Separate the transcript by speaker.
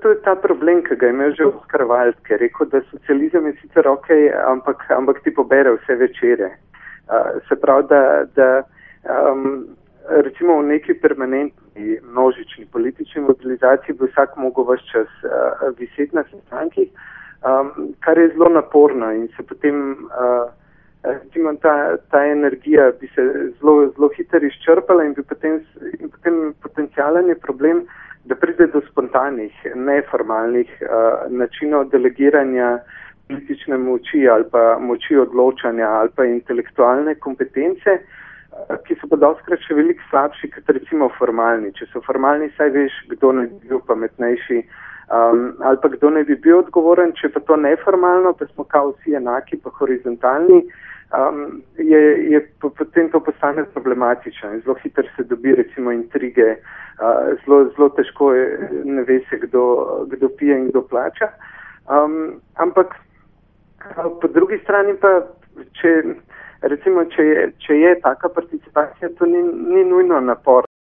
Speaker 1: to je ta problem, ki ga je imel že Oskar Wilde, ki je rekel, da socializem je sicer ok, ampak ti pobere vse večere. Se pravi, da recimo v neki permanentni množični politični mobilizaciji bi vsak mogel vse čas viseti na sestankih, kar je zelo naporno in se potem recimo ta energija bi se zelo hitro izčrpala in potem potencialen je problem, da pride do spontanih, neformalnih načinov delegiranja politične moči ali pa moči odločanja ali pa intelektualne kompetence, ki so pa dostikrat še veliko slabši kot recimo formalni. Če so formalni, saj veš, kdo naj bi bil pametnejši ali pa kdo naj bi bil odgovoren, če pa to neformalno, pa smo kao vsi enaki pa horizontalni, je potem to postane problematično in zelo hitro se dobi recimo intrige, zelo težko ne ve se, kdo pije in kdo plača. Ampak po drugi strani pa, če je taka participacija, to ni nujno napor.